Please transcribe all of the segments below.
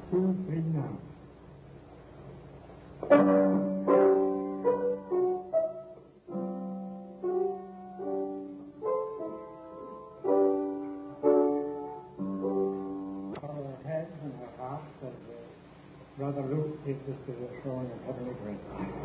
2, 3 now. Our heads and our hearts as Brother Luke takes us to the throne of heavenly grace.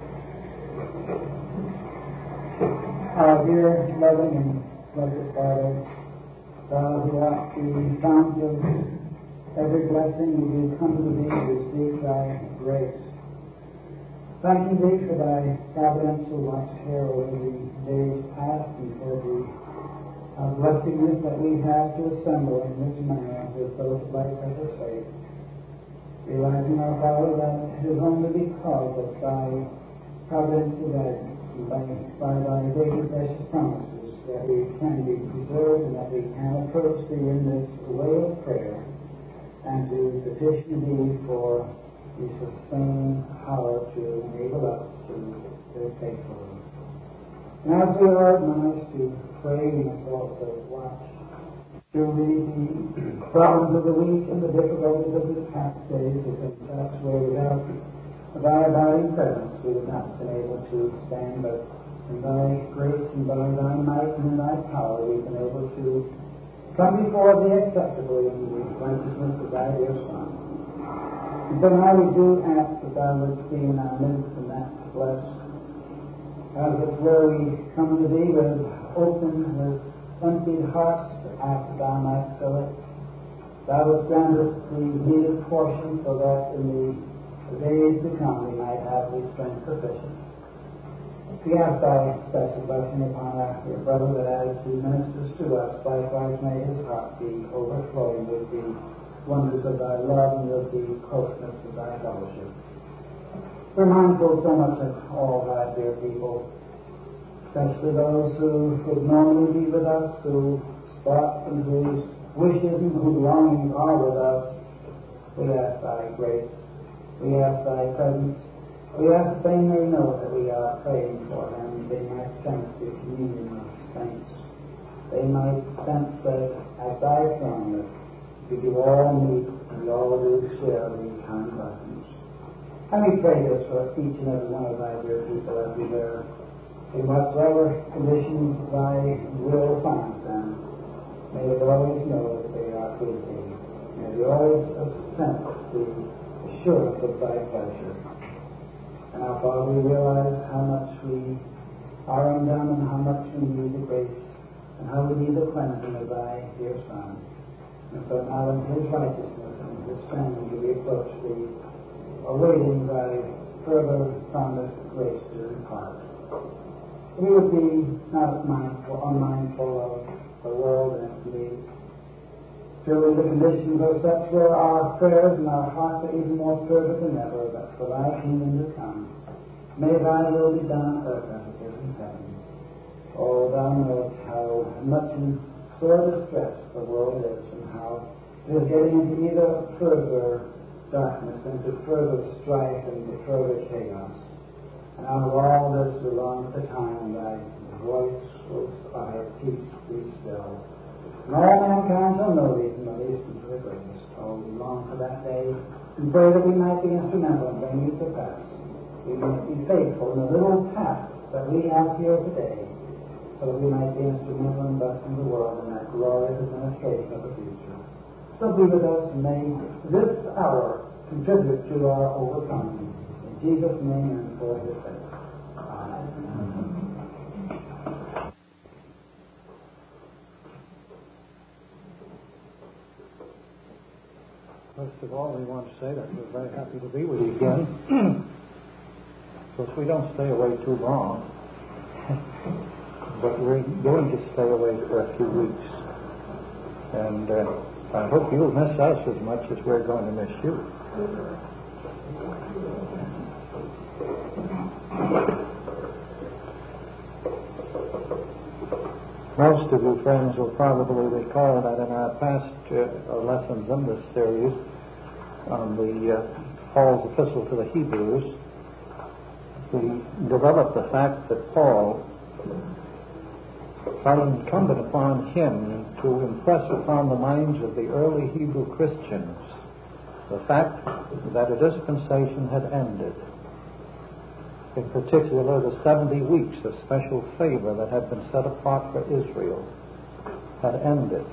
Our dear, loving, and blessed Father, Thou who art the fount of every blessing, we do come to Thee to seek Thy grace. Thanking Thee for Thy providential watch care over the days past and for the blessedness that we have to assemble in this manner with those of Thy precious faith. Realizing, our Father, that it is only because of Thy providential guidance and by Thy daily precious promises that we can be preserved and that we can approach Thee in this way of prayer and to petition Thee for the sustaining power to enable us to live faithfully. And as we are admonished to pray, we must also watch. Surely the problems of the week and the difficulties of this past days have been such where without Thy abiding presence we would not have been able to stand, but in Thy grace and by Thy might and in Thy power we've been able to come before Thee acceptably in the righteousness of Thy dear Son. And so now we do ask that Thou wouldst be in our midst and that bless. As it were, we come to Thee with open, with emptied hearts to ask that Thou might fill it. Thou wouldst grant us the needed portion so that in the days to come we might have the strength sufficient. We ask Thy special blessing upon our dear brother, that as he ministers to us, likewise may his heart be overflowing with the wonders of Thy love and with the closeness of Thy fellowship. We're mindful so much of all Thy dear people, especially those who would normally be with us, whose thoughts and whose wishes and whose longings are with us. We ask Thy grace. We ask Thy presence. We ask that they may know that we are praying for them. They might sense the communion of saints. They might sense that at Thy throne that we do all meet and we all do share these kind blessings. And we pray this for each and every one of Thy dear people as we bear in whatsoever conditions Thy will finds them. May they always know that they are with Thee. May they always sense the assurance of Thy pleasure. And our Father, we realize how much we are undone and how much we need the grace and how we need the cleansing of Thy dear Son. And so now in His righteousness and His standing do we approach Thee, awaiting Thy further promised grace to impart. We would be not unmindful of the world and its needs. Surely the conditions are such where our prayers and our hearts are even more fervent than ever, but for Thy kingdom to come, may Thy will be done on earth as it is in heaven. Oh, Thou knowest how much in sore distress the world is, and how it is getting into either further darkness, into further strife, and into further chaos. And out of all this we long for the time when Thy voice will utter, peace, be still. And all mankind shall know Thee from the least unto the greatest. Oh, we long for that day, and pray that we might be instrumental in bringing it to pass. We might be faithful in the little tasks that we have here today, so that we might be instrumental in blessing the world in that glorious administration of the future. So be with us, and may this hour contribute to our overcoming. In Jesus' name and for His sake. Amen. First of all, we want to say that we're very happy to be with you again. Of course, we don't stay away too long, but we're going to stay away for a few weeks. And I hope you'll miss us as much as we're going to miss you. Most of you friends will probably recall that in our past lessons in this series on the Paul's epistle to the Hebrews, we developed the fact that Paul found incumbent upon him to impress upon the minds of the early Hebrew Christians the fact that a dispensation had ended. In particular, the 70 weeks of special favor that had been set apart for Israel had ended.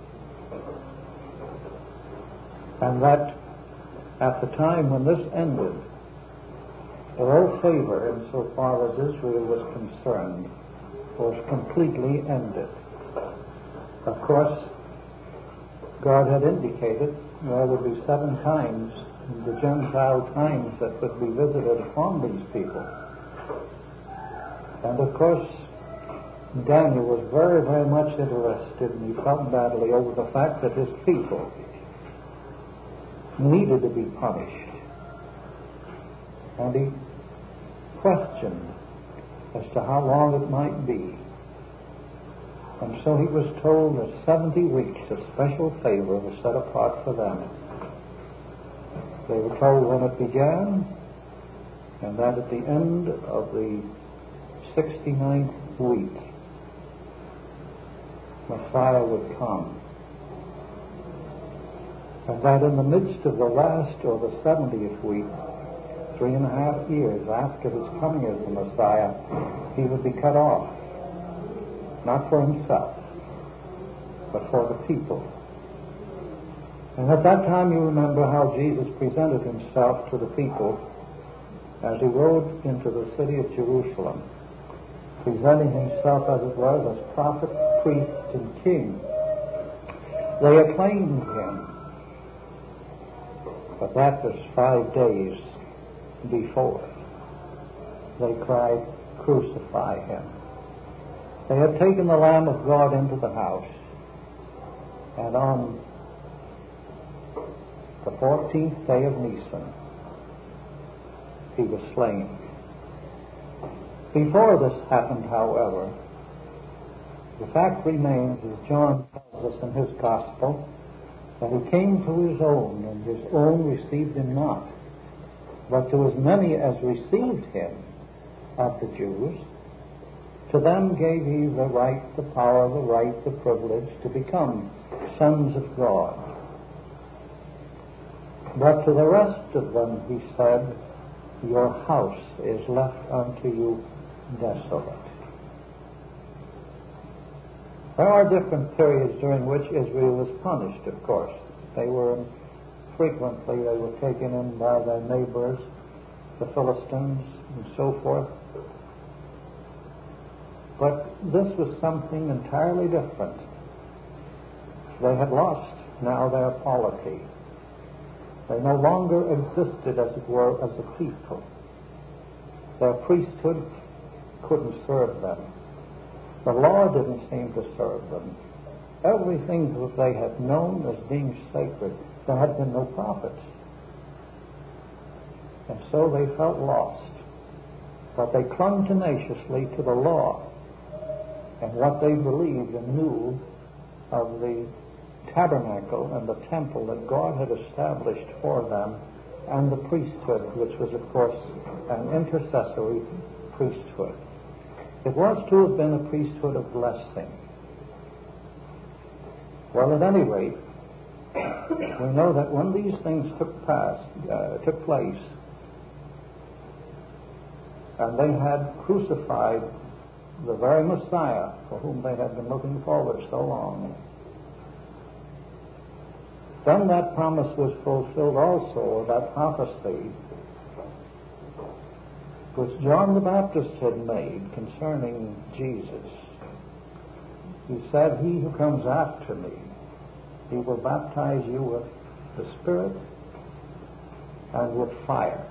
And that at the time when this ended, all favor, insofar as Israel was concerned, was completely ended. Of course, God had indicated there would be 7 times the Gentile times that would be visited upon these people. And of course, Daniel was very, very much interested, and he felt badly over the fact that his people needed to be punished. And he questioned as to how long it might be. And so he was told that 70 weeks of special favor was set apart for them. They were told when it began, and that at the end of the 69th week, Messiah would come. And that in the midst of the last, or the 70th week, 3.5 years after his coming as the Messiah, he would be cut off. Not for himself, but for the people. And at that time you remember how Jesus presented himself to the people as he rode into the city of Jerusalem, presenting himself as it was as prophet, priest, and king. They acclaimed him, but that was 5 days before. They cried, "Crucify him." They had taken the Lamb of God into the house, and on the 14th day of Nisan, he was slain. Before this happened, however, the fact remains, as John tells us in his Gospel, that he came to his own, and his own received him not. But to as many as received him of the Jews, to them gave he the right, the power, the right, the privilege to become sons of God. But to the rest of them he said, "Your house is left unto you desolate." There are different periods during which Israel was punished, of course. They were taken in by their neighbors, the Philistines, and so forth. But this was something entirely different. They had lost now their polity. They no longer existed, as it were, as a people. Their priesthood couldn't serve them. The law didn't seem to serve them. Everything that they had known as being sacred, there had been no prophets. And so they felt lost. But they clung tenaciously to the law and what they believed and knew of the tabernacle and the temple that God had established for them, and the priesthood, which was, of course, an intercessory priesthood. It was to have been a priesthood of blessing. Well, at any rate, we know that when these things took place, and they had crucified the very Messiah for whom they had been looking forward so long, then that promise was fulfilled also, or that prophecy which John the Baptist had made concerning Jesus. He said, "He who comes after me, he will baptize you with the Spirit and with fire."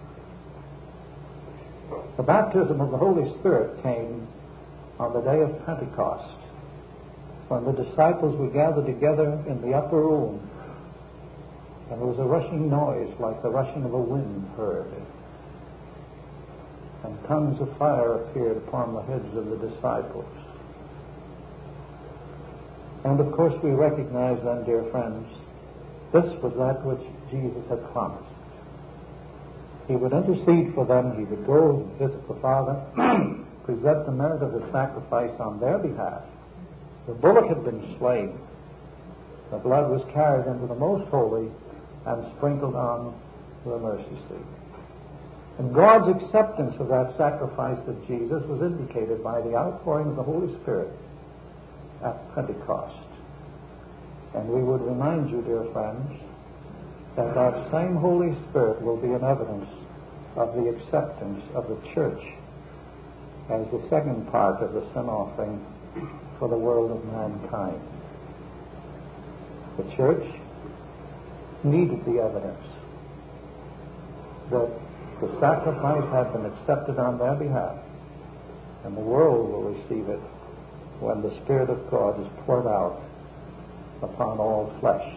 The baptism of the Holy Spirit came on the day of Pentecost, when the disciples were gathered together in the upper room, and there was a rushing noise like the rushing of a wind heard, and tongues of fire appeared upon the heads of the disciples. And of course we recognize then, dear friends, this was that which Jesus had promised. He would intercede for them. He would go and visit the Father, present the merit of the sacrifice on their behalf. The bullock had been slain. The blood was carried into the most holy, and sprinkled on the mercy seat. And God's acceptance of that sacrifice of Jesus was indicated by the outpouring of the Holy Spirit at Pentecost. And we would remind you, dear friends, that that same Holy Spirit will be an evidence of the acceptance of the church as the second part of the sin offering for the world of mankind. The church needed the evidence that the sacrifice had been accepted on their behalf, and the world will receive it when the Spirit of God is poured out upon all flesh.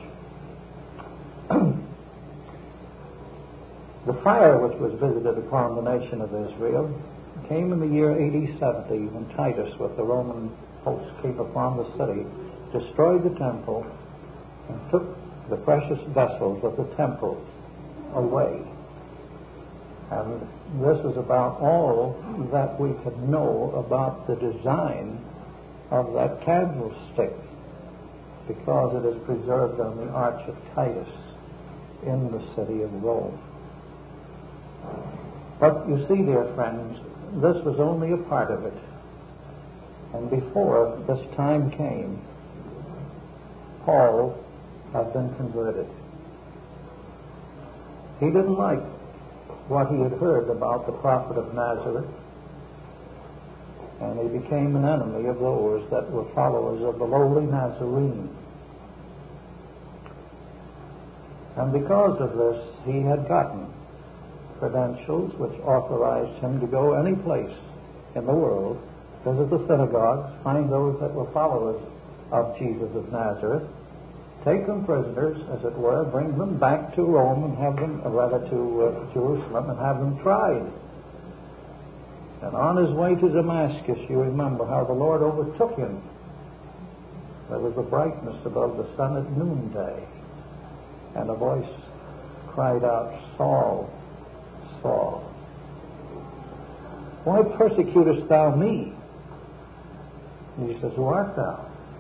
The fire which was visited upon the nation of Israel came in the year AD 70 when Titus with the Roman host came upon the city, destroyed the temple, and took the precious vessels of the temple away. And this is about all that we could know about the design of that candlestick, because it is preserved on the Arch of Titus in the city of Rome. But you see, dear friends, this was only a part of it. And before this time came, Paul had been converted. He didn't like what he had heard about the prophet of Nazareth, and he became an enemy of those that were followers of the lowly Nazarene. And because of this, he had gotten credentials which authorized him to go any place in the world, visit the synagogues, find those that were followers of Jesus of Nazareth, take them prisoners, as it were, bring them back to Rome and have them, or rather to Jerusalem, and have them tried. And on his way to Damascus, you remember how the Lord overtook him. There was a brightness above the sun at noonday, and a voice cried out, "Saul, Saul, why persecutest thou me?" And he says, "Who art thou?"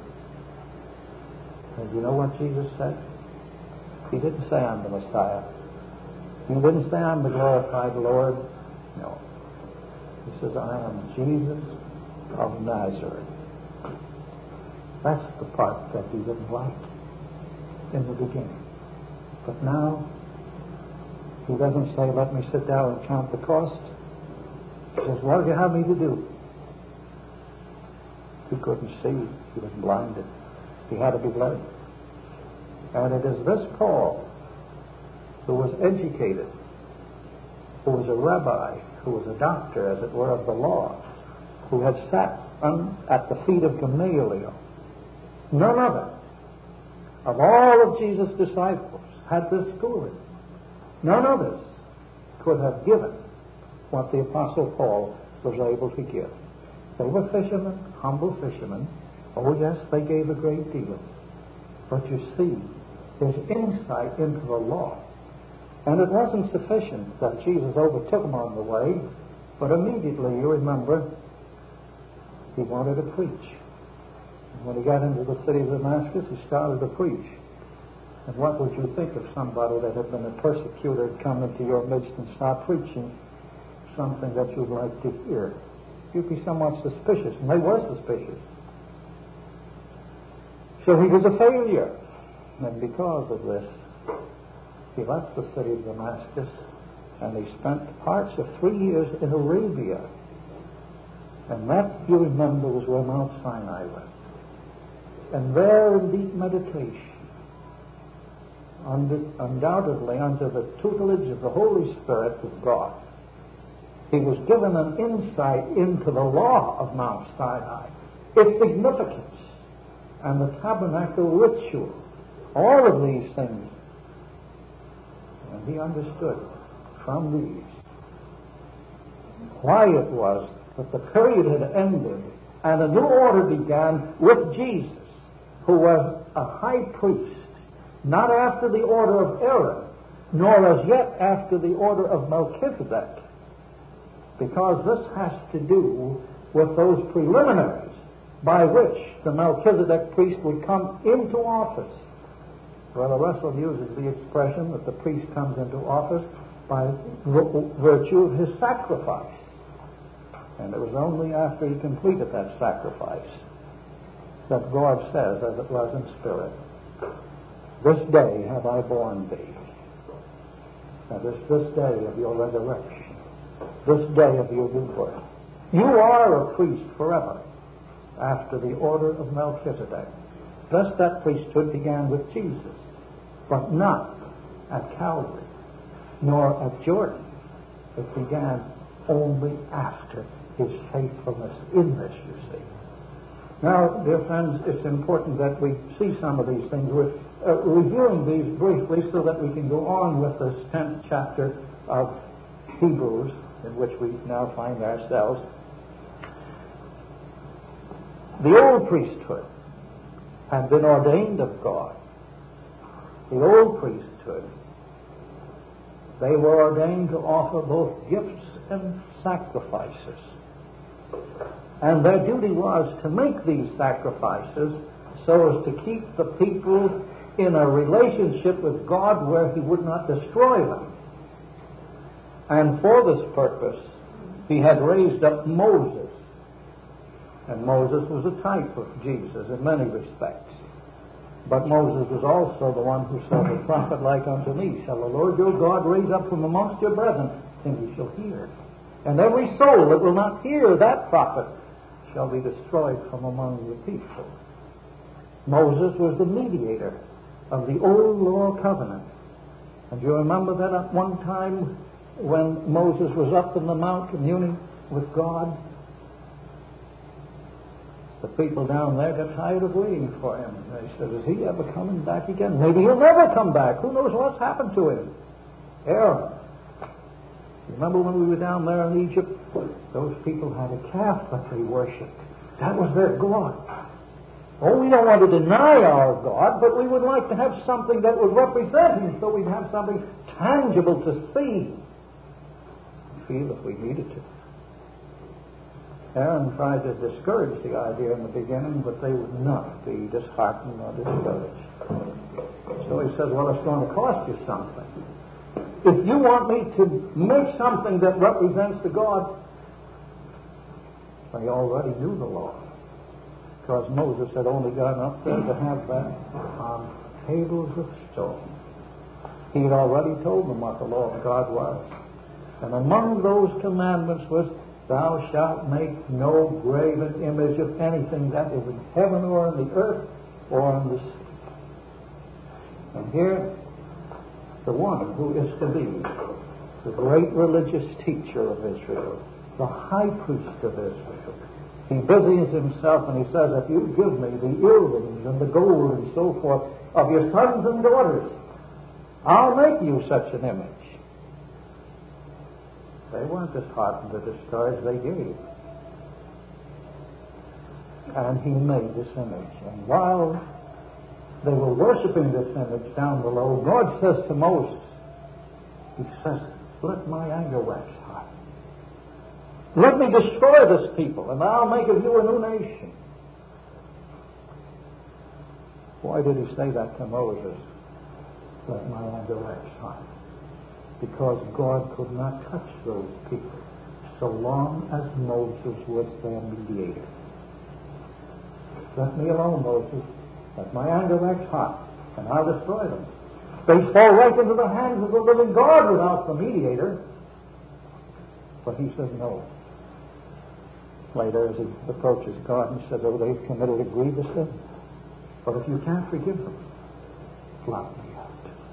And you know what Jesus said? He didn't say, "I'm the Messiah." He didn't say, "I'm the glorified Lord." No. He says, "I am Jesus of Nazareth." That's the part that he didn't like in the beginning. But now, he doesn't say, "Let me sit down and count the cost." He says, "What do you have me to do?" He couldn't see. He was blinded. He had to be led. And it is this Paul, who was educated, who was a rabbi, who was a doctor, as it were, of the law, who had sat at the feet of Gamaliel. None other of all of Jesus' disciples had this schooling. None others could have given what the Apostle Paul was able to give. They were fishermen, humble fishermen. Oh, yes, they gave a great deal. But you see, his insight into the law. And it wasn't sufficient that Jesus overtook him on the way, but immediately, you remember, he wanted to preach. And when he got into the city of Damascus, he started to preach. And what would you think of somebody that had been a persecutor come into your midst and start preaching something that you'd like to hear? You'd be somewhat suspicious, and they were suspicious. So he was a failure. And because of this, he left the city of Damascus, and he spent parts of 3 years in Arabia. And that, you remember, was where Mount Sinai was. And there, in deep meditation, undoubtedly under the tutelage of the Holy Spirit of God, he was given an insight into the law of Mount Sinai, its significance, and the tabernacle ritual, all of these things. And he understood from these why it was that the period had ended and a new order began with Jesus, who was a high priest, not after the order of Aaron, nor as yet after the order of Melchizedek, because this has to do with those preliminaries by which the Melchizedek priest would come into office. Brother Russell uses the expression that the priest comes into office by virtue of his sacrifice. And it was only after he completed that sacrifice that God says, as it was in spirit, "This day have I borne thee." That is this day of your resurrection, this day of your new birth. You are a priest forever, after the order of Melchizedek. Thus that priesthood began with Jesus, but not at Calvary, nor at Jordan. It began only after his faithfulness in this, you see. Now, dear friends, it's important that we see some of these things. We're reviewing these briefly so that we can go on with this 10th chapter of Hebrews, in which we now find ourselves. The old priesthood had been ordained of God. The old priesthood, they were ordained to offer both gifts and sacrifices. And their duty was to make these sacrifices so as to keep the people in a relationship with God where he would not destroy them. And for this purpose, he had raised up Moses. And Moses was a type of Jesus in many respects. But Moses was also the one who said, "A prophet like unto me shall the Lord your God raise up from amongst your brethren, and ye shall hear. And every soul that will not hear that prophet shall be destroyed from among the people." Moses was the mediator of the old law covenant. And you remember that at one time when Moses was up in the mount communing with God, the people down there got tired of waiting for him. They said, "Is he ever coming back again? Maybe he'll never come back. Who knows what's happened to him?" Aaron. Remember when we were down there in Egypt? Those people had a calf that they worshipped. That was their God. Oh, we don't want to deny our God, but we would like to have something that would represent him, so we'd have something tangible to see and feel if we needed to. Aaron tried to discourage the idea in the beginning, but they would not be disheartened or discouraged. So he says, "Well, it's going to cost you something. If you want me to make something that represents the God," they already knew the law, because Moses had only gone up there to have that on tables of stone. He had already told them what the law of God was. And among those commandments was, "Thou shalt make no graven image of anything that is in heaven or in the earth or on the sea." And here, the one who is to be the great religious teacher of Israel, the high priest of Israel, he busies himself and he says, "If you give me the earrings and the gold and so forth of your sons and daughters, I'll make you such an image." They weren't disheartened or discouraged, they gave. And he made this image. And while they were worshiping this image down below, God says to Moses, he says, "Let my anger wax hot. Let me destroy this people, and I'll make of you a new nation." Why did he say that to Moses? Let my anger wax hot. Because God could not touch those people so long as Moses was their mediator. "Let me alone, Moses. Let my anger wax hot, and I'll destroy them." They fall right into the hands of the living God without the mediator. But he says no. Later, as he approaches God, he says, "Oh, they've committed a grievous sin. But if you can't forgive them, blot me out."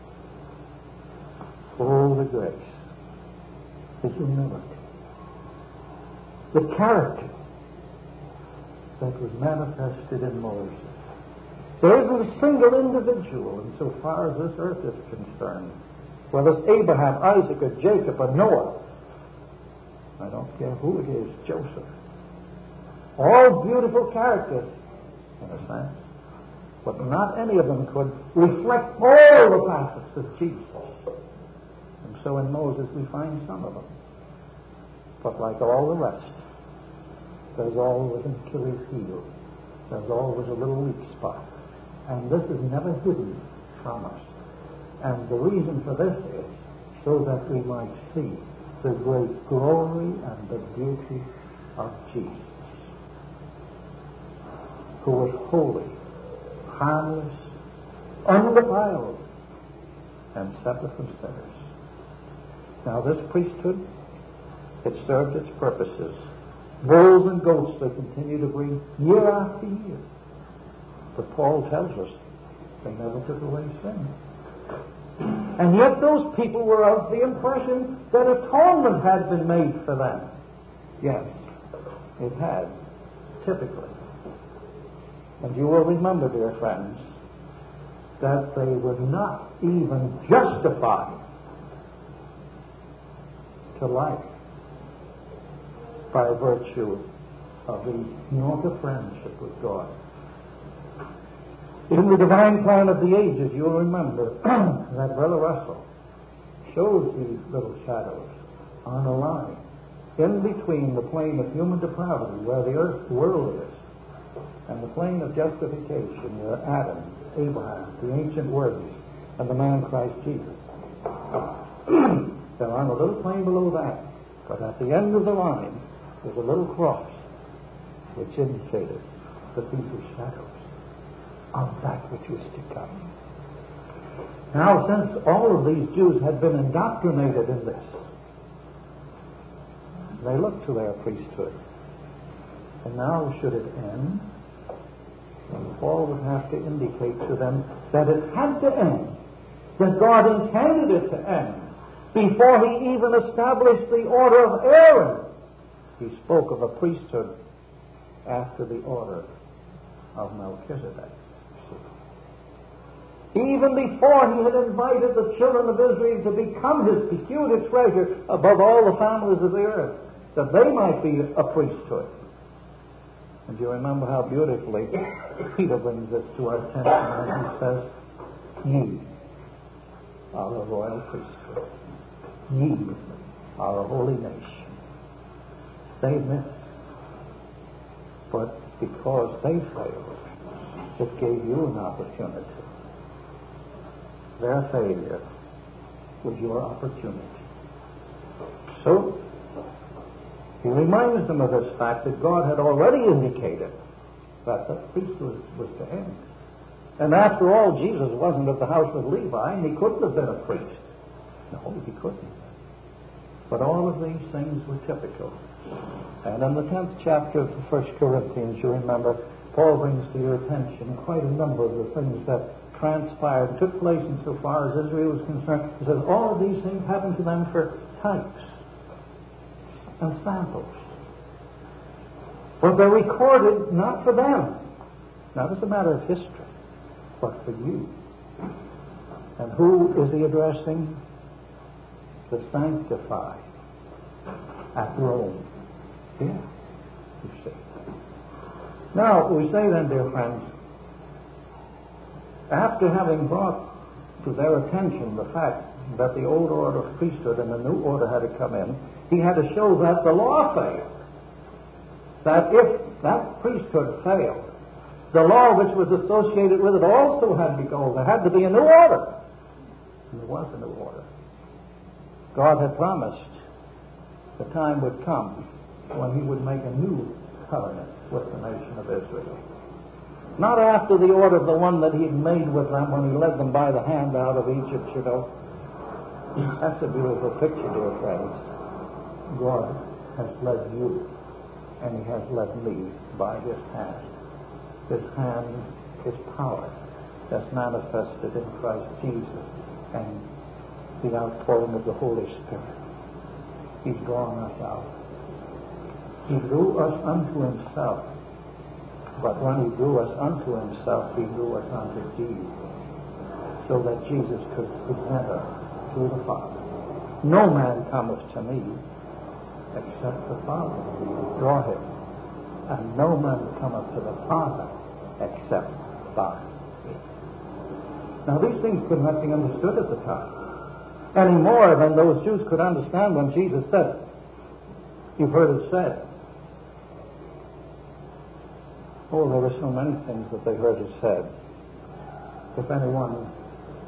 Oh, the grace, the humility, the character that was manifested in Moses. There isn't a single individual, insofar as this earth is concerned, whether it's Abraham, Isaac, or Jacob, or Noah, I don't care who it is, Joseph, all beautiful characters, in a sense, but not any of them could reflect all the facets of Jesus. And so in Moses we find some of them. But like all the rest, there's always an Achilles heel. There's always a little weak spot. And this is never hidden from us. And the reason for this is so that we might see the great glory and the beauty of Jesus, who was holy, harmless, undefiled, and separate from sinners. Now this priesthood, it served its purposes. Bulls and goats they continue to bring year after year. But Paul tells us they never took away sin. And yet those people were of the impression that atonement had been made for them. Yes, it had, typically. And you will remember, dear friends, that they were not even justified to life by virtue of the union of friendship with God. In the divine plan of the ages, you'll remember that Brother Russell shows these little shadows on a line in between the plane of human depravity, where the earth world is, and the plane of justification, where Adam, Abraham, the ancient words, and the man Christ Jesus. They're on a little plane below that, but at the end of the line there's a little cross which indicated that these were shadows of that which was to come. Now, since all of these Jews had been indoctrinated in this, they looked to their priesthood. And now, should it end, Paul would have to indicate to them that it had to end, that God intended it to end, before he even established the order of Aaron. He spoke of a priesthood after the order of Melchizedek. Even before he had invited the children of Israel to become his peculiar treasure above all the families of the earth, that they might be a priesthood. And you remember how beautifully Peter brings this to our attention when he says, "Ye are a royal priesthood. Ye are a holy nation." They missed. But because they failed, it gave you an opportunity. Their failure was your opportunity. So, he reminds them of this fact that God had already indicated that the priesthood was to end. And after all, Jesus wasn't of the house of Levi, and he couldn't have been a priest. No, he couldn't. But all of these things were typical. And in the 10th chapter of the 1 Corinthians, you remember, Paul brings to your attention quite a number of the things that transpired and took place insofar as Israel was concerned. He says all of these things happened to them for types and samples. But they're recorded not for them, not as a matter of history, but for you. And who is he addressing? The sanctified at Rome. Yeah, you see. Now, we say then, dear friends, after having brought to their attention the fact that the old order of priesthood and the new order had to come in, he had to show that the law failed. That if that priesthood failed, the law which was associated with it also had to go. There had to be a new order. And there was a new order. God had promised the time would come when he would make a new covenant with the nation of Israel. Not after the order of the one that he had made with them when he led them by the hand out of Egypt, you know. That's a beautiful picture, dear friends. God has led you, and he has led me by his hand. His hand, his power, that's manifested in Christ Jesus and the outpouring of the Holy Spirit. He's drawn us out. He drew us unto himself. But when he drew us unto himself, he drew us unto Jesus, so that Jesus could present us to the Father. No man cometh to me except the Father draw him, and no man cometh to the Father except by me. Now these things could not be understood at the time, any more than those Jews could understand when Jesus said, "You've heard it said." Oh, there were so many things that they heard it said. If anyone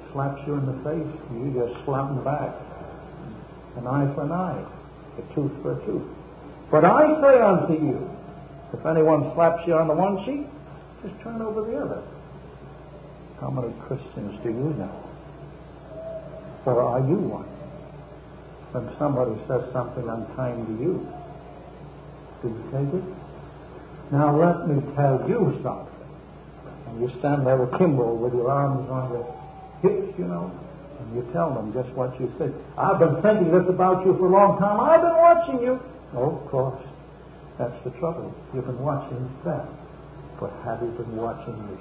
slaps you in the face, you just slap him back. An eye for an eye, a tooth for a tooth. But I say unto you, if anyone slaps you on the one cheek, just turn over the other. How many Christians do you know? Or are you one? When somebody says something unkind to you, do you take it? Now let me tell you something. And you stand there akimbo with your arms on your hips, and you tell them just what you said. I've been thinking this about you for a long time. I've been watching you. Oh, of course. That's the trouble. You've been watching them. But have you been watching me?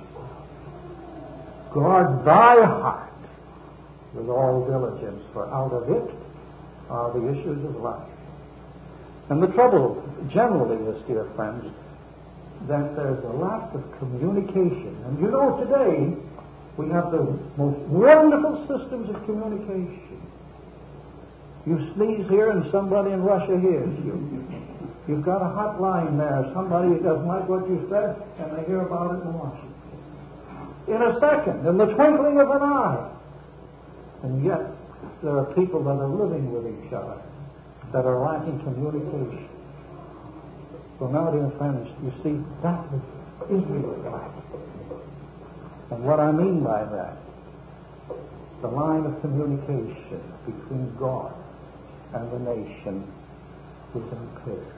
Guard thy heart with all diligence, for out of it are the issues of life. And the trouble generally is, dear friends, that there's a lack of communication. And today we have the most wonderful systems of communication. You sneeze here and somebody in Russia hears you. You've got a hotline there. Somebody doesn't like what you said, and they hear about it in Washington. In a second, in the twinkling of an eye. And yet, there are people that are living with each other that are lacking communication. Well, now, dear friends, you see, that is Israel's life. And what I mean by that, the line of communication between God and the nation is impaired.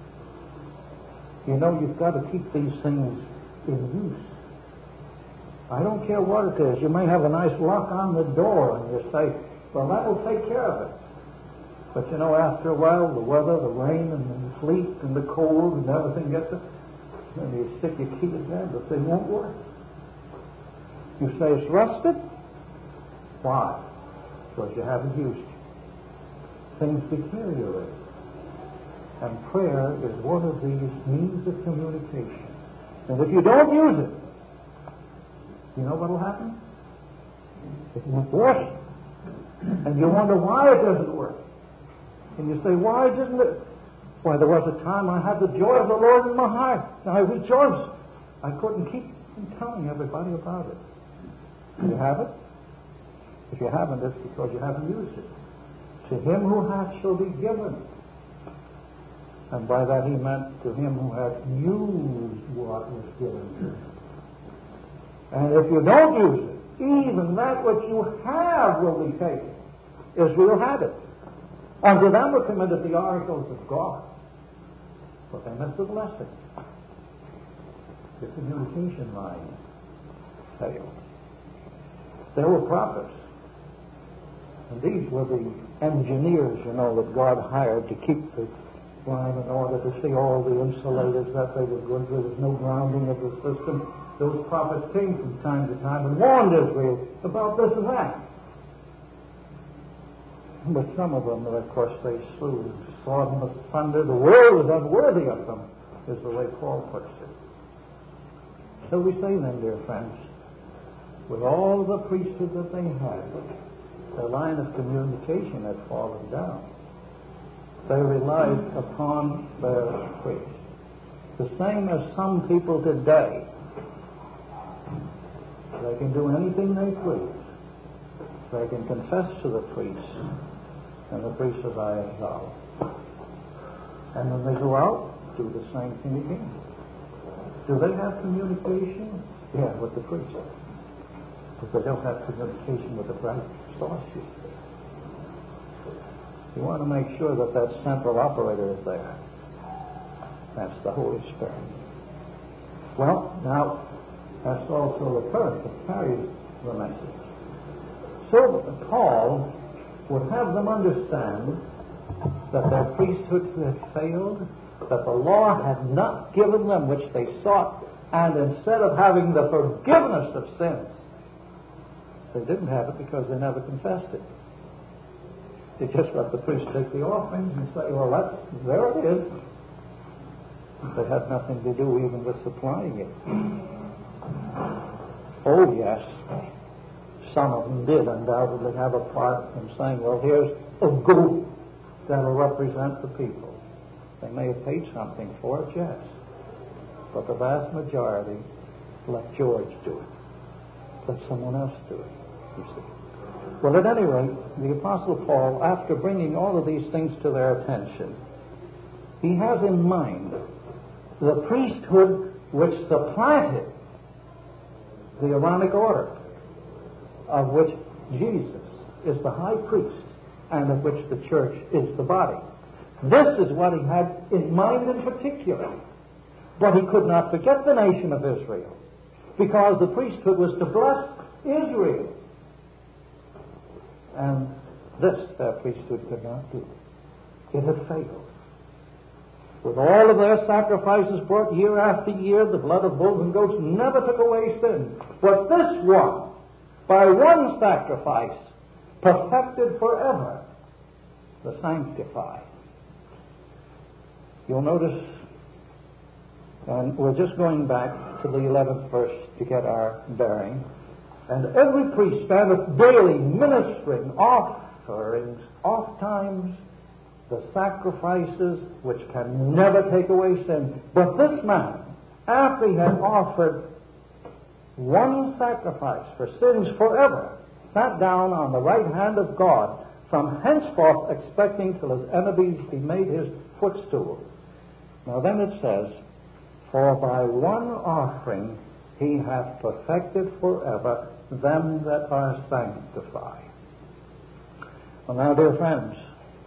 You've got to keep these things in use. I don't care what it is. You may have a nice lock on the door, and you say, well, that will take care of it. But after a while, the weather, the rain, and the sleet, and the cold, and everything gets it. And you stick your key in there, the thing won't work. You say it's rusted. Why? Because you haven't used it. Things deteriorate. And prayer is one of these means of communication. And if you don't use it, you know what will happen? It won't work. And you wonder why it doesn't work. And you say, why didn't it? Why, there was a time I had the joy of the Lord in my heart. And I rejoiced. I couldn't keep from telling everybody about it. Do you have it? If you haven't, it's because you haven't used it. To him who hath shall be given. And by that he meant to him who hath used what was given to him. And if you don't use it, even that which you have will be taken. Israel had it. Unto them were committed the oracles of God. But they missed the blessing. The communication line failed. There were prophets. And these were the engineers, that God hired to keep the line in order, to see all the insulators that they were good. There was no grounding of the system. Those prophets came from time to time and warned Israel about this and that. But some of them, of course, they slew, saw them with thunder. The world was unworthy of them, is the way Paul puts it. So we say then, dear friends, with all the priesthood that they had, their line of communication had fallen down. They relied upon their priests. The same as some people today. They can do anything they please. They can confess to the priest, and the priest says, I absolve. And when they go out, do the same thing again. Do they have communication? Yeah, with the priest. But they don't have communication with the bright source. You want to make sure that that central operator is there. That's the Holy Spirit. Well, now, that's also the current that carries the message. So Paul would have them understand that their priesthood had failed, that the law had not given them which they sought, and instead of having the forgiveness of sins, they didn't have it because they never confessed it. They just let the priest take the offerings and say, well, there it is. They had nothing to do even with supplying it. Oh, yes. Some of them did undoubtedly have a part in saying, well, here's a goat that will represent the people. They may have paid something for it, yes. But the vast majority let George do it. Let someone else do it, you see. Well, at any rate, the Apostle Paul, after bringing all of these things to their attention, he has in mind the priesthood which supplanted the Aaronic order, of which Jesus is the high priest and of which the church is the body. This is what he had in mind in particular. But he could not forget the nation of Israel, because the priesthood was to bless Israel. And this their priesthood could not do. It had failed. With all of their sacrifices brought year after year, the blood of bulls and goats never took away sin. But this one, by one sacrifice, perfected forever the sanctified. You'll notice, and we're just going back to the 11th verse to get our bearing. And every priest standeth daily ministering offerings, oft times the sacrifices which can never take away sin. But this man, after he had offered one sacrifice for sins forever, sat down on the right hand of God, from henceforth expecting till his enemies be made his footstool. Now then it says, for by one offering he hath perfected forever them that are sanctified. Well, now, dear friends,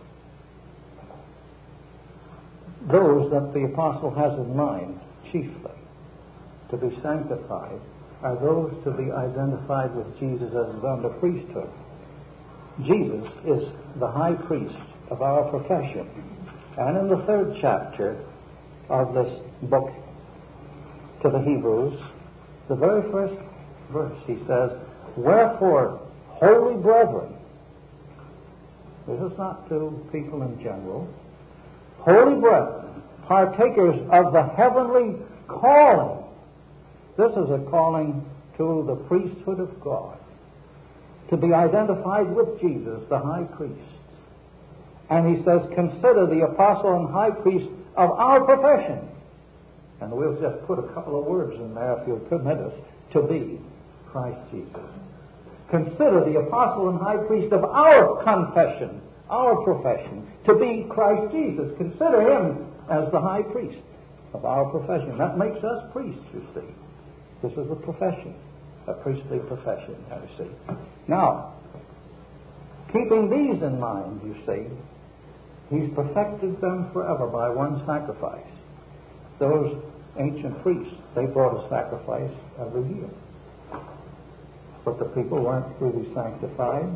those that the apostle has in mind chiefly to be sanctified are those to be identified with Jesus as under priesthood. Jesus is the high priest of our profession. And in the 3rd chapter of this book to the Hebrews, the very first verse, he says, wherefore, holy brethren, this is not to people in general, holy brethren, partakers of the heavenly calling. This is a calling to the priesthood of God, to be identified with Jesus, the high priest. And he says, consider the apostle and high priest of our profession. And we'll just put a couple of words in there, if you'll permit us, to be Christ Jesus. Consider the apostle and high priest of our confession, our profession, to be Christ Jesus. Consider him as the high priest of our profession. That makes us priests, you see. This is a profession, a priestly profession, you see. Now, keeping these in mind, you see, he's perfected them forever by one sacrifice. Those ancient priests, they brought a sacrifice every year. But the people weren't really sanctified.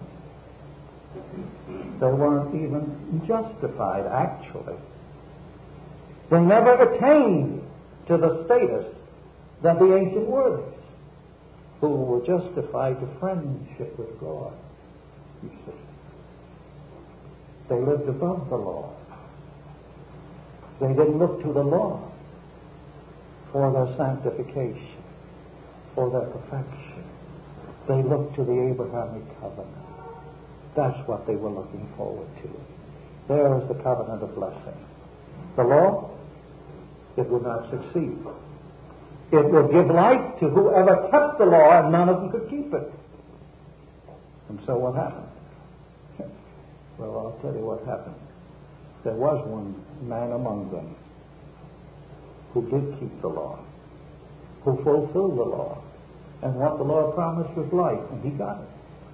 They weren't even justified, actually. They never attained to the status that the ancient worthies, who were justified to friendship with God, you see. They lived above the law. They didn't look to the law for their sanctification, for their perfection. They looked to the Abrahamic covenant. That's what they were looking forward to. There is the covenant of blessing. The law, it would not succeed. It would give life to whoever kept the law, and none of them could keep it. And so what happened? Well, I'll tell you what happened. There was one man among them who did keep the law, who fulfilled the law. And what the law promised was life, and he got it.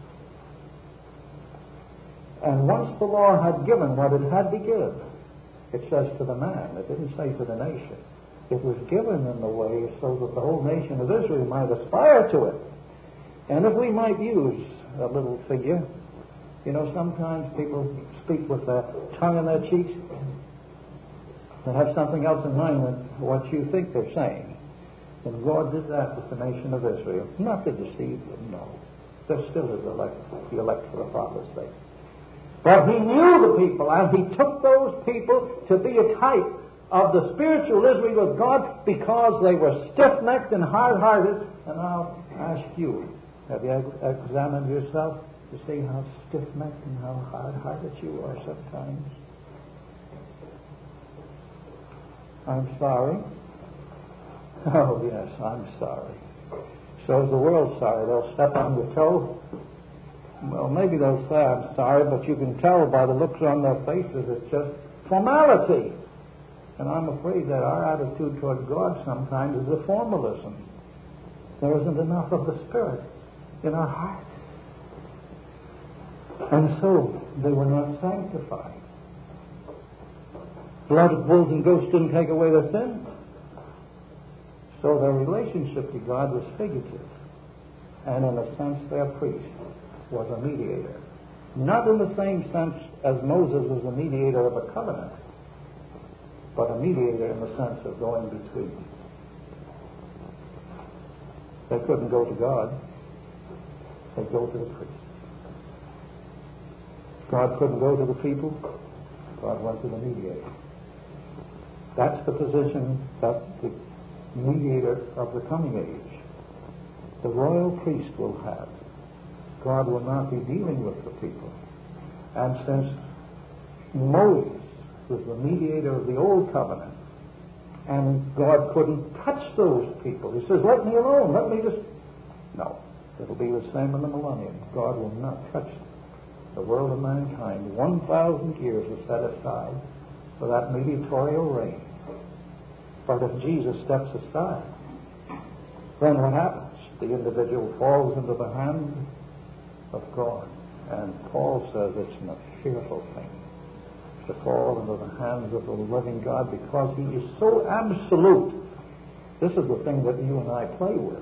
And once the law had given what it had to give, it says to the man, it didn't say to the nation. It was given in the way so that the whole nation of Israel might aspire to it. And if we might use a little figure, you know, sometimes people speak with their tongue in their cheeks. They have something else in mind than what you think they're saying. And God did that with the nation of Israel. Not to deceive them, no. They're still his elect, the elect for the Father's sake. But he knew the people, and he took those people to be a type of the spiritual Israel of God, because they were stiff-necked and hard-hearted. And I'll ask you, have you examined yourself to see how stiff-necked and how hard-hearted you are sometimes? I'm sorry. Oh, yes, I'm sorry. So is the world sorry. They'll step on your toe. Well, maybe they'll say, I'm sorry, but you can tell by the looks on their faces it's just formality. And I'm afraid that our attitude toward God sometimes is a formalism. There isn't enough of the Spirit in our hearts. And so they were not sanctified. Blood of bulls and goats didn't take away their sin. So their relationship to God was figurative. And in a sense, their priest was a mediator. Not in the same sense as Moses was a mediator of a covenant, but a mediator in the sense of going between. They couldn't go to God. They'd go to the priest. God couldn't go to the people. God went to the mediator. That's the position that the mediator of the coming age, the royal priest, will have. God will not be dealing with the people. And since Moses was the mediator of the old covenant, and God couldn't touch those people, he says, let me alone, let me just... No, it'll be the same in the millennium. God will not touch the world of mankind. 1,000 years is set aside for that mediatorial reign. But if Jesus steps aside, then what happens? The individual falls into the hand of God. And Paul says it's a fearful thing to fall into the hands of the living God, because he is so absolute. This is the thing that you and I play with.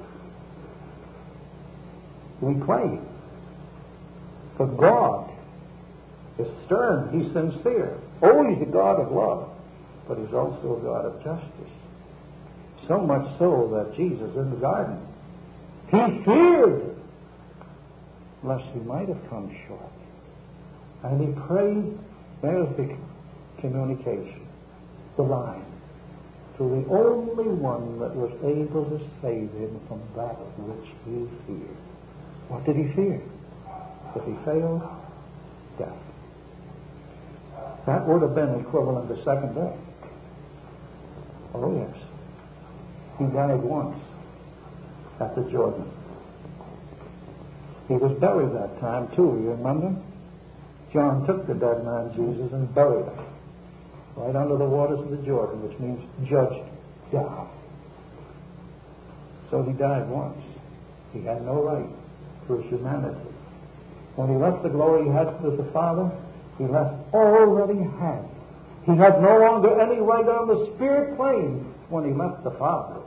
We play. But God is stern. He's sincere. Oh, he's a God of love. But he's also a God of justice. So much so that Jesus in the garden, he feared lest he might have come short. And he prayed, there's the communication, the line, to the only one that was able to save him from that which he feared. What did he fear? If he failed, death. That would have been equivalent to second death. Oh, yes. He died once at the Jordan. He was buried that time, too, you remember? John took the dead man, Jesus, and buried him right under the waters of the Jordan, which means judged down. So he died once. He had no right to his humanity. When he left the glory he had with the Father, he left all that he had. He had no longer any right on the spirit plane when he left the Father.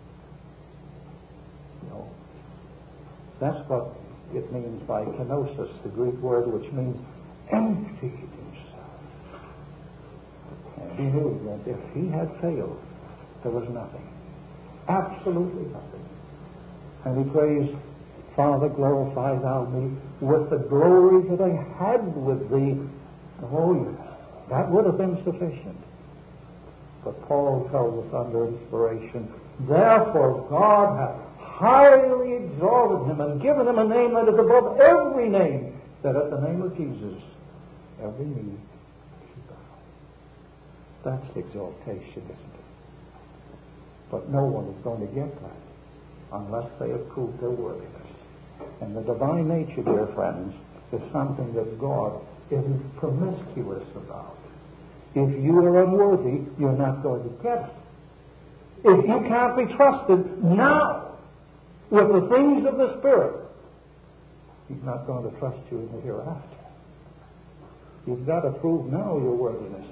No. That's what it means by kenosis, the Greek word which means emptied himself. And he knew that if he had failed, there was nothing. Absolutely nothing. And he prays, Father, glorify thou me with the glory that I had with thee. Oh, yes. That would have been sufficient. But Paul tells us under inspiration, therefore God hath highly exalted him and given him a name that is above every name, that at the name of Jesus every knee should bow. That's exaltation, isn't it? But no one is going to get that unless they have proved their worthiness. And the divine nature, dear friends, is something that God isn't promiscuous about. If you are unworthy, you're not going to get it. If you can't be trusted now with the things of the Spirit, he's not going to trust you in the hereafter. You've got to prove now your worthiness.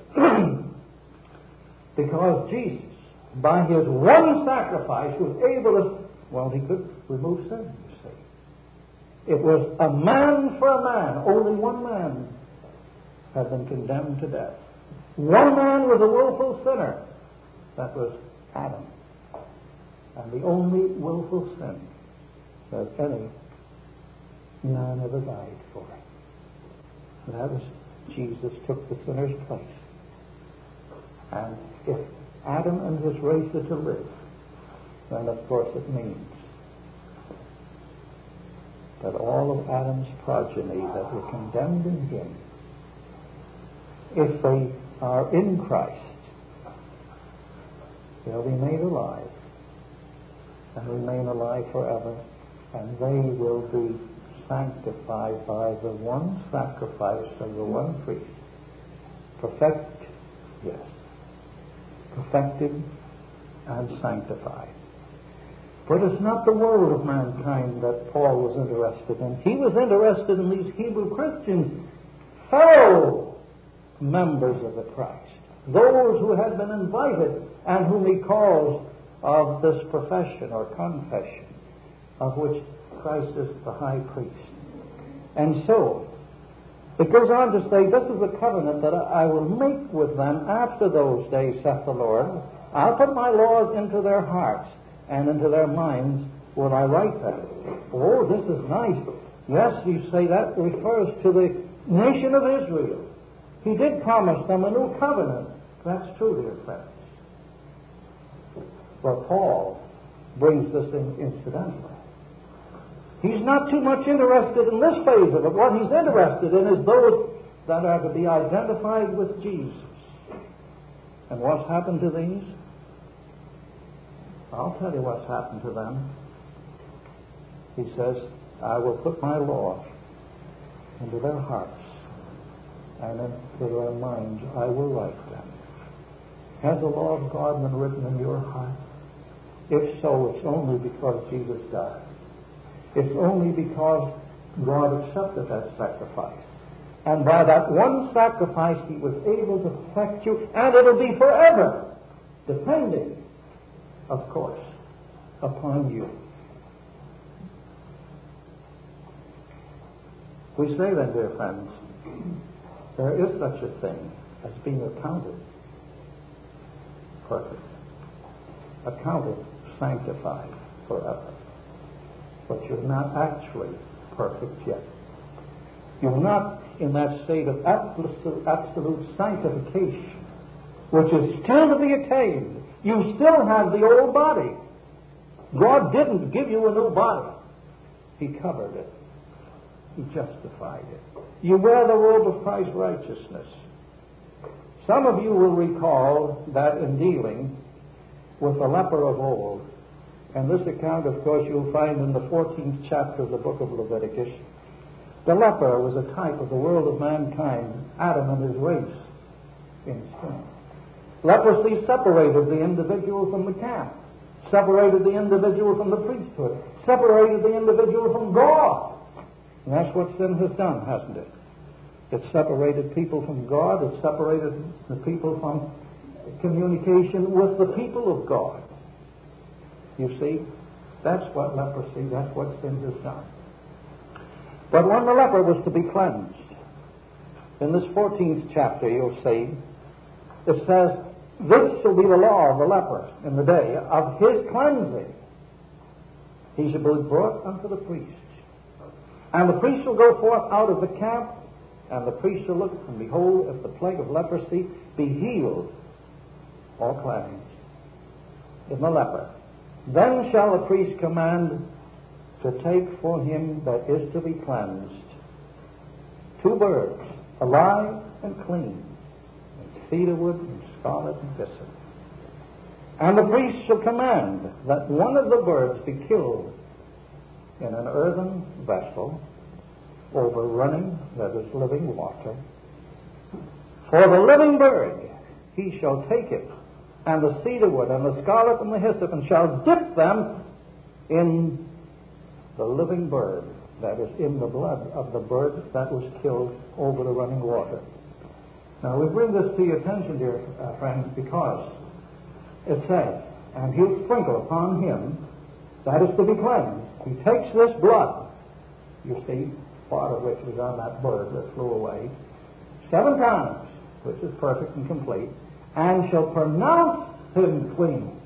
Because Jesus, by his one sacrifice, was able to, well, he could remove sin, you see. It was a man for a man. Only one man had been condemned to death. One man was a willful sinner. That was Adam. And the only willful sin that any man ever died for. And that was Jesus took the sinner's place. And if Adam and his race are to live, then of course it means that all of Adam's progeny that were condemned in him, if they are in Christ, they'll be made alive and remain alive forever, and they will be sanctified by the one sacrifice of the one priest. Perfect, yes. Perfected and sanctified. But it's not the world of mankind that Paul was interested in. He was interested in these Hebrew Christians, fellow members of the Christ, those who had been invited and whom he calls of this profession or confession, of which Christ is the high priest. And so, it goes on to say, this is the covenant that I will make with them after those days, saith the Lord. I'll put my laws into their hearts, and into their minds will I write them. Oh, this is nice. Yes, you say that refers to the nation of Israel. He did promise them a new covenant. That's true, dear friends. But Paul brings this in incidentally. He's not too much interested in this phase of it. What he's interested in is those that are to be identified with Jesus. And what's happened to these? I'll tell you what's happened to them. He says, I will put my law into their hearts, and into their minds I will write them. Has the law of God been written in your heart? If so, it's only because Jesus died. It's only because God accepted that sacrifice. And by that one sacrifice, he was able to perfect you, and it'll be forever, depending, of course, upon you. We say then, dear friends, there is such a thing as being accounted perfect, accounted sanctified forever. But you're not actually perfect yet. You're not in that state of absolute sanctification, which is still to be attained. You still have the old body. God didn't give you a new body. He covered it. He justified it. You wear the robe of Christ's righteousness. Some of you will recall that in dealing with the leper of old, and this account, of course, you'll find in the 14th chapter of the book of Leviticus, the leper was a type of the world of mankind, Adam and his race in sin. Leprosy separated the individual from the camp, separated the individual from the priesthood, separated the individual from God. And that's what sin has done, hasn't it? It separated people from God. It separated the people from communication with the people of God. You see, that's what leprosy, that's what sin has done. But when the leper was to be cleansed, in this 14th chapter, you'll see, it says, this shall be the law of the leper in the day of his cleansing. He shall be brought unto the priest. And the priest shall go forth out of the camp, and the priest shall look, and behold, if the plague of leprosy be healed or cleansed in the leper, then shall the priest command to take for him that is to be cleansed 2 birds, alive and clean, and cedar wood and scarlet and hyssop. And the priest shall command that one of the birds be killed in an earthen vessel over running, that is, living water. For the living bird he shall take it, and the cedar wood, and the scarlet, and the hyssop, and shall dip them in the living bird, that is, in the blood of the bird that was killed over the running water. Now, we bring this to your attention, dear friends, because it says, and he'll sprinkle upon him that is to be cleansed. He takes this blood, you see, part of which was on that bird that flew away, 7 times, which is perfect and complete, and shall pronounce him clean.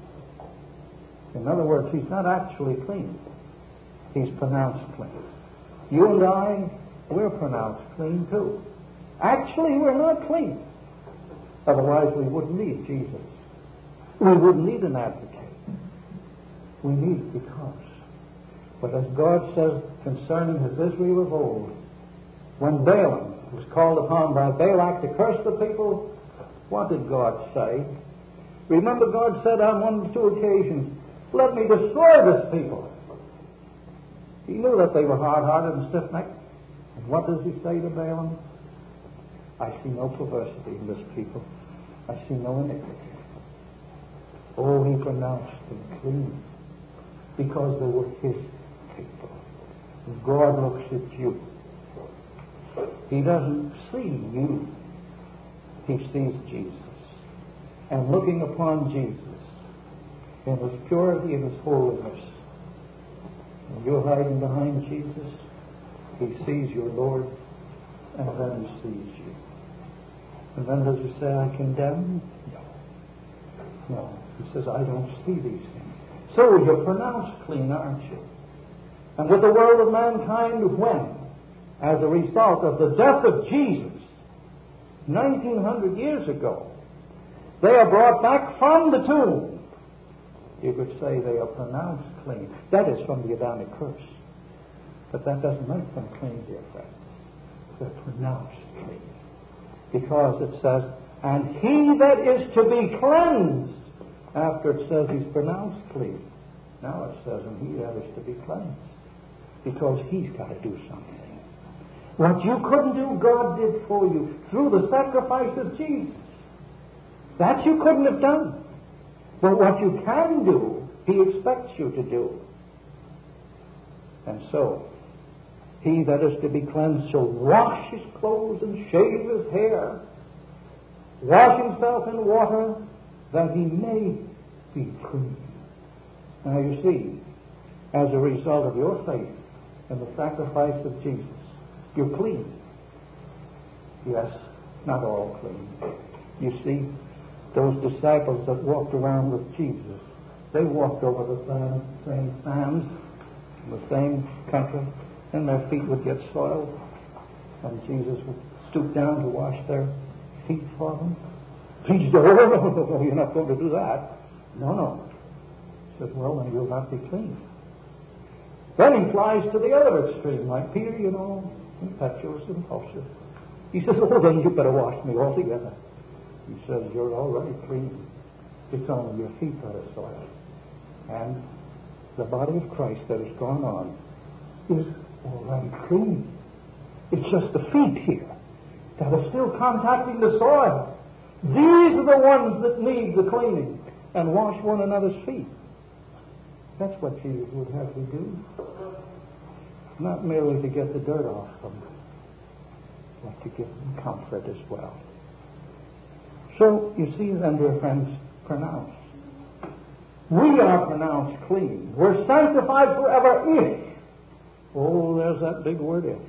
In other words, he's not actually clean. He's pronounced clean. You and I, we're pronounced clean too. Actually, we're not clean. Otherwise, we wouldn't need Jesus. We wouldn't need an advocate. We need it because. But as God says concerning his Israel of old, when Balaam was called upon by Balak to curse the people, what did God say? Remember, God said on 1 or 2 occasions, let me destroy this people. He knew that they were hard-hearted and stiff-necked. And what does he say to Balaam? I see no perversity in this people. I see no iniquity. Oh, he pronounced them clean because they were his people. And God looks at you. He doesn't see you. He sees Jesus. And looking upon Jesus in his purity and his holiness, and you're hiding behind Jesus, he sees your Lord, and then he sees you. And then does he say, I condemn? No. He says, I don't see these things. So you're pronounced clean, aren't you? And with the world of mankind, when, as a result of the death of Jesus, 1900 years ago, they are brought back from the tomb, you could say they are pronounced clean. That is from the Adamic curse. But that doesn't make them clean, dear friends. They're pronounced clean. Because it says, and he that is to be cleansed, after it says he's pronounced clean. Now it says, and he that is to be cleansed. Because he's got to do something. What you couldn't do, God did for you through the sacrifice of Jesus. That you couldn't have done. But what you can do, he expects you to do. And so, he that is to be cleansed shall wash his clothes and shave his hair, wash himself in water, that he may be clean. Now you see, as a result of your faith in the sacrifice of Jesus, you're clean. Yes, not all clean. You see, those disciples that walked around with Jesus, they walked over the same sands, the same country, and their feet would get soiled. And Jesus would stoop down to wash their feet for them. Jesus said, oh, you're not going to do that. No. He says, well, then you'll not be clean. Then he flies to the other extreme, like Peter, impetuous, impulsive. He says, oh, then you better wash me altogether. He says, you're already clean. It's only your feet that are soiled. And the body of Christ that has gone on is already clean. It's just the feet here that are still contacting the soil. These are the ones that need the cleaning, and wash one another's feet. That's what Jesus would have you do. Not merely to get the dirt off them, but to give them comfort as well. So, you see then, dear friends, pronounced. We are pronounced clean. We're sanctified forever if. Oh, there's that big word if.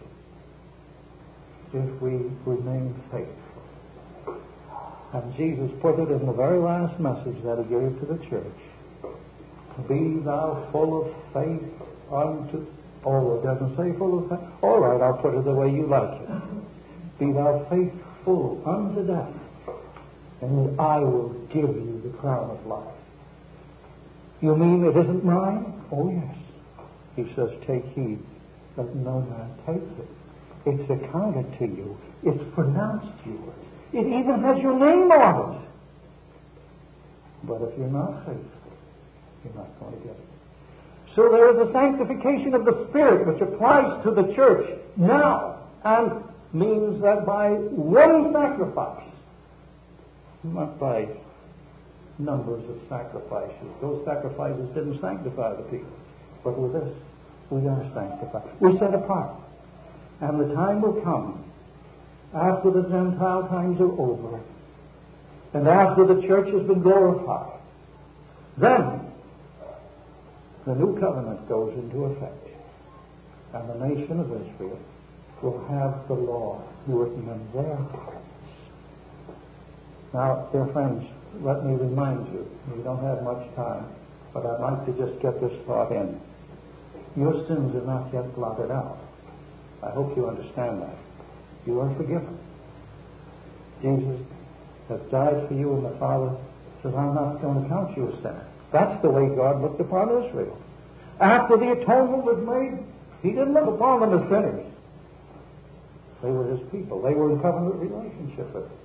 If we remain faithful. And Jesus put it in the very last message that he gave to the church. Be thou full of faith unto... Oh, it doesn't say full of faith. All right, I'll put it the way you like it. Be thou faithful unto death, and I will give you the crown of life. You mean it isn't mine? Oh, yes. He says, take heed that no man takes it. It's accounted to you. It's pronounced yours. It even has your name on it. But if you're not faithful, you're not going to get it. So there is a sanctification of the Spirit which applies to the church now, and means that by one sacrifice, not by numbers of sacrifices. Those sacrifices didn't sanctify the people. But with this, we are sanctified. We're set apart. And the time will come, after the Gentile times are over, and after the church has been glorified, then the new covenant goes into effect. And the nation of Israel will have the law written in their hearts. Now, dear friends, let me remind you, we don't have much time, but I'd like to just get this thought in. Your sins are not yet blotted out. I hope you understand that. You are forgiven. Jesus has died for you, and the Father says, I'm not going to count you a sinner. That's the way God looked upon Israel. After the atonement was made, he didn't look upon them as sinners. They were his people. They were in covenant relationship with him.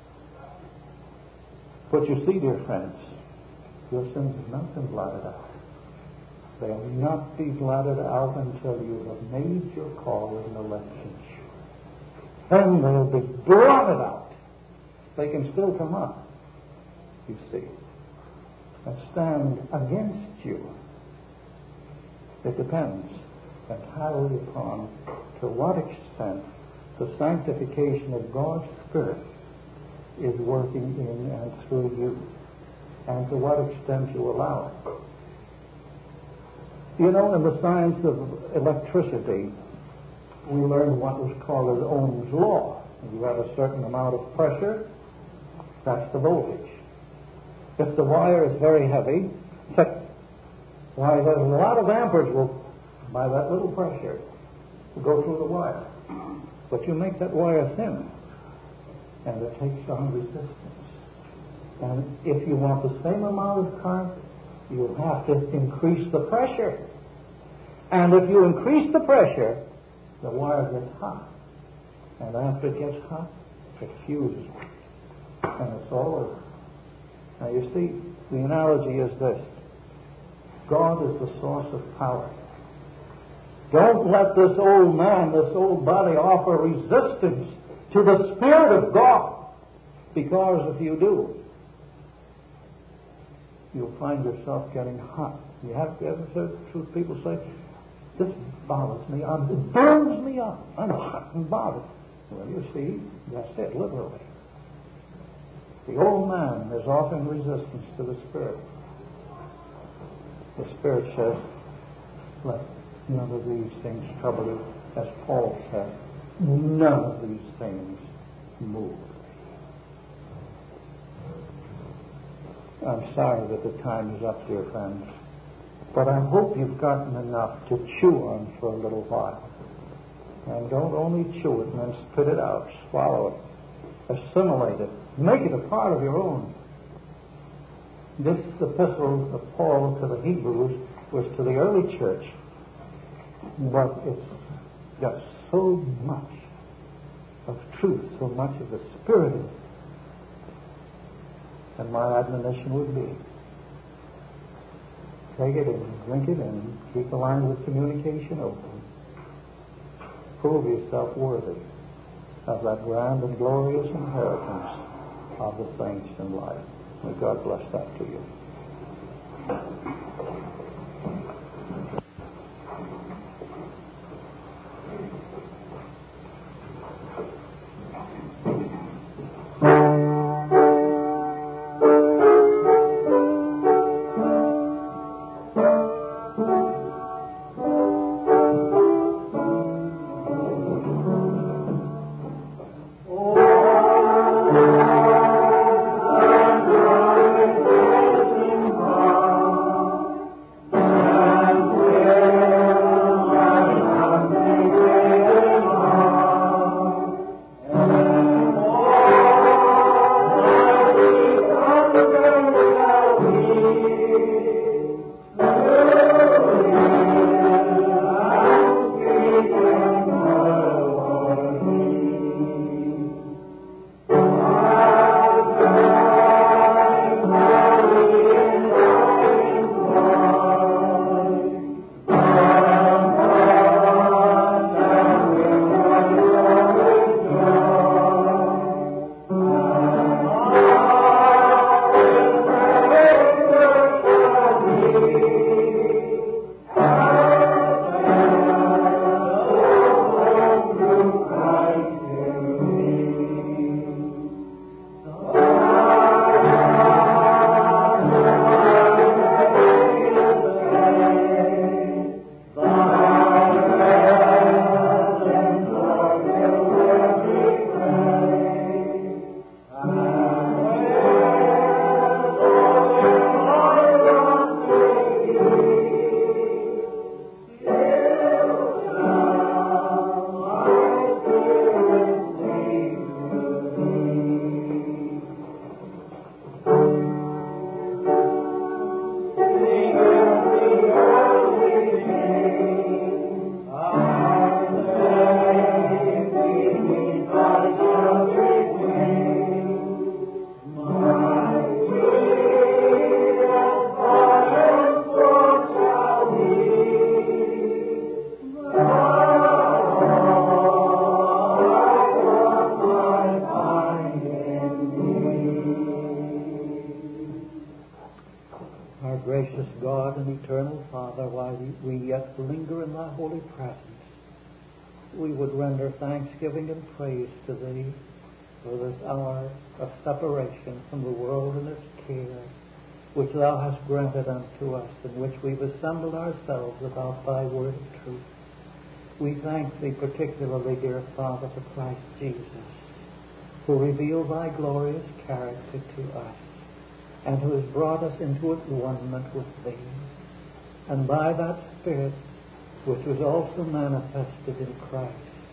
But you see, dear friends, your sins have not been blotted out. They'll not be blotted out until you have made your call in election. Then they'll be blotted out. They can still come up, you see, and stand against you. It depends entirely upon to what extent the sanctification of God's Spirit is working in and through you, and to what extent you allow it. You know, in the science of electricity, we learned what was called as Ohm's law. If you have a certain amount of pressure, that's the voltage. If the wire is very heavy, thick, why, there's a lot of amperage will, by that little pressure, go through the wire. But you make that wire thin, and it takes on resistance. And if you want the same amount of current, you have to increase the pressure. And if you increase the pressure, the wire gets hot. And after it gets hot, it fuses. And it's all over. Now you see, the analogy is this. God is the source of power. Don't let this old man, this old body offer resistance to the Spirit of God. Because if you do, you'll find yourself getting hot. You ever heard people say, this bothers me, it burns me up, I'm hot and bothered. Well, you see, that's it, literally. The old man is offering resistance to the Spirit. The Spirit says, let none of these things trouble you. As Paul said, none of these things move. I'm sorry that the time is up, dear friends, but I hope you've gotten enough to chew on for a little while. And don't only chew it and then spit it out, swallow it, assimilate it, make it a part of your own. This epistle of Paul to the Hebrews was to the early church, but it's got so much of truth, so much of the Spirit in it. And my admonition would be, take it and drink it and keep the lines of communication open. Prove yourself worthy of that grand and glorious inheritance of the saints in life. May God bless that to you. gracious God and eternal Father, while we yet linger in thy holy presence, we would render thanksgiving and praise to thee for this hour of separation from the world and its care, which thou hast granted unto us, in which we've assembled ourselves about thy word of truth. We thank thee particularly, dear Father, for Christ Jesus, who revealed thy glorious character to us, and who has brought us into one with thee. And by that Spirit, which was also manifested in Christ,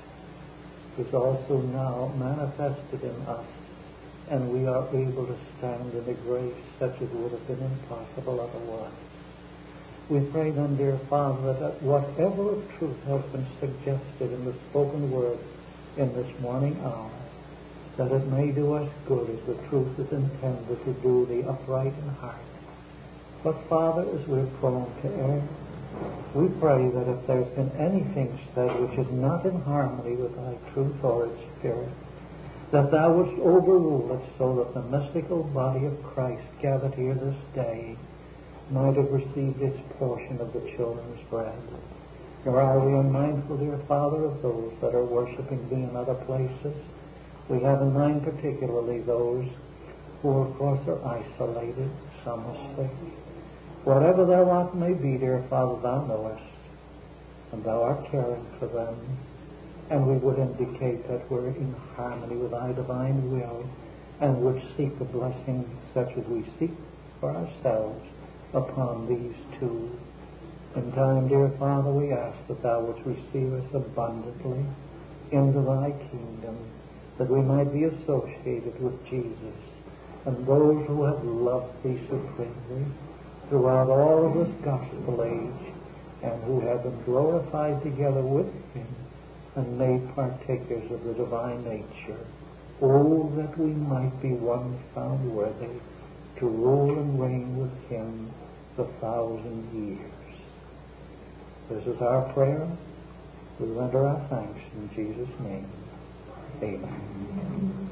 is also now manifested in us, and we are able to stand in a grace such as would have been impossible otherwise. We pray then, dear Father, that whatever of truth has been suggested in the spoken word in this morning hour, that it may do us good as the truth is intended to do the upright in heart. But Father, as we're prone to err, we pray that if there's been anything said which is not in harmony with thy truth or its spirit, that thou wouldst overrule it, so that the mystical body of Christ gathered here this day might have received its portion of the children's bread. Nor are we unmindful, dear Father, of those that are worshiping thee in other places. We have in mind particularly those who, of course, are isolated, some are sick. Whatever their lot may be, dear Father, thou knowest, and thou art caring for them, and we would indicate that we're in harmony with thy divine will, and would seek a blessing such as we seek for ourselves upon these two. In time, dear Father, we ask that thou wouldst receive us abundantly into thy kingdom, that we might be associated with Jesus and those who have loved thee supremely throughout all of this gospel age, and who have been glorified together with him and made partakers of the divine nature. Oh, that we might be one found worthy to rule and reign with him 1,000 years. This is our prayer. We render our thanks in Jesus' name. Amen.